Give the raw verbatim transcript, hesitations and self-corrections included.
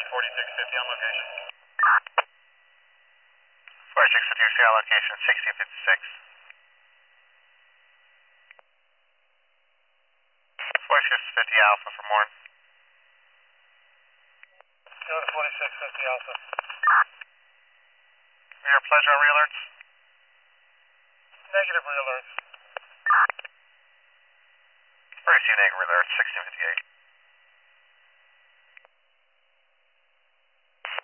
forty-six fifty on location. forty-six fifty, see on location, sixteen fifty-six. forty-six fifty Alpha for more. Go to forty-six fifty Alpha. Your pleasure on re-alerts? Negative re-alerts. Very few negative re-alerts, sixteen fifty-eight.